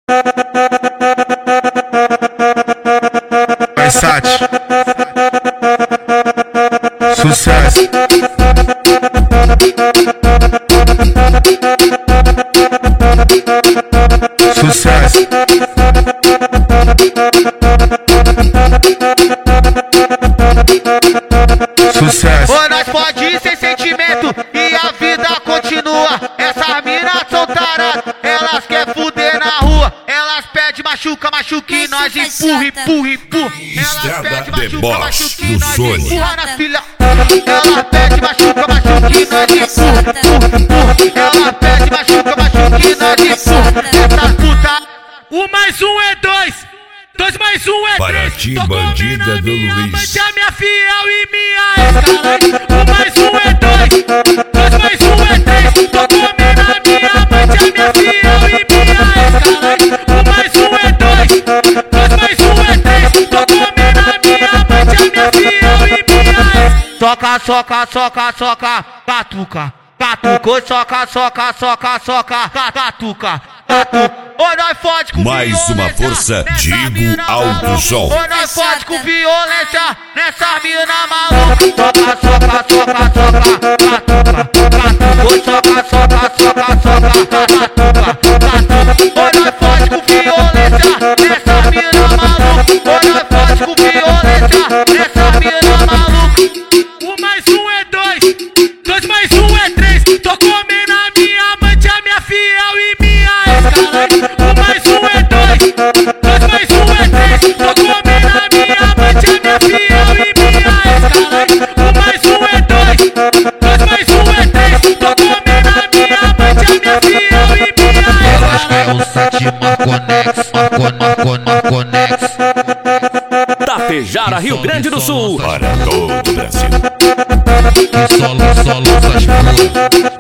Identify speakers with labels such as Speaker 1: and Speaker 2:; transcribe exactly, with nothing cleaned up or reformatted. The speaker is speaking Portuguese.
Speaker 1: Versace. Sucesso. Sucesso. Sucesso.
Speaker 2: Ô, nós pode ir sem sentimento e a vida continua. Essas minas são taradas, elas querem fuder na rua. Elas pedem machuca, machuca e nós empurra, empurra, empurra. Elas pedem machuca, machuca e nós empurra na filha. Elas pedem machuca, machuca e nós empurra, empurra, empurra. Elas pedem machuca, machuca e nós empurra. Essa puta.
Speaker 3: Um mais um é dois, dois mais um é
Speaker 4: Para
Speaker 3: três.
Speaker 4: ti,
Speaker 3: Tô
Speaker 4: bandida
Speaker 3: comendo a
Speaker 4: do
Speaker 3: minha
Speaker 4: Luiz.
Speaker 3: amante, a minha fiel e minha escalante. Um mais um é dois, dois mais um é três. Tô comendo a minha amante, a minha fiel e minha escalante. Um mais um é dois, dois mais um é três. Tô comendo a minha amante, a minha fiel e minha escalante.
Speaker 2: Soca, soca, soca, soca, catuca. Catuca, soca, soca, soca, soca, catuca, catuca. Ou nós fode com
Speaker 4: Mais
Speaker 2: violência
Speaker 4: uma força,
Speaker 2: nessa
Speaker 4: Digo
Speaker 2: mina
Speaker 4: Alto
Speaker 2: maluca.
Speaker 4: Som.
Speaker 2: Ou nós fode com violência nessa mina maluca. Soca, soca, soca, soca, catuca, catuca. Ou soca, soca, soca, soca, catuca, catuca. Ou nós fode com violência nessa mina maluca. Ou nós fode com violência nessa mina maluca.
Speaker 3: Um mais um é dois, dois mais um é três. Tô comendo a minha amante, a minha fiel e minha escalante. Um mais um é dois, dois mais um é três. Tô comendo a minha amante, a minha fiel e minha escalante. Um mais um é dois, dois mais um é três. Tô comendo a minha amante, a minha fiel e minha
Speaker 2: Elas
Speaker 3: escalante.
Speaker 2: querem o sete Marconex, Marcon, Marcon, Marconex.
Speaker 5: Tapejara, Rio Grande do Sul.
Speaker 4: Para todo o Brasil.
Speaker 2: Que só lança, lança as puras.